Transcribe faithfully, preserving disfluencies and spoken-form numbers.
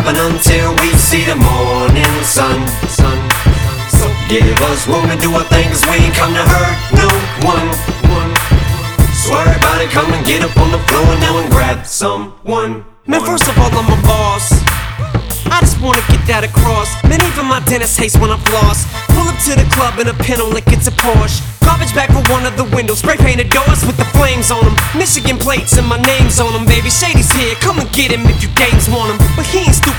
stopping until we see the morning sun. Sun. So give us room to do our thing, cause we ain't come to hurt no one. One. So everybody come and get up on the floor now and grab someone. Man, first of all, I'm a boss. I just wanna get that across. Man, even my dentist hates when I'm lost. Pull up to the club in a Pinto like it's a Porsche. Garbage bag for one of the windows, spray painted doors with the flames on them. Michigan plates and my name's on them, baby. Shady's here, come and get him if you games want him. But he ain't stupid.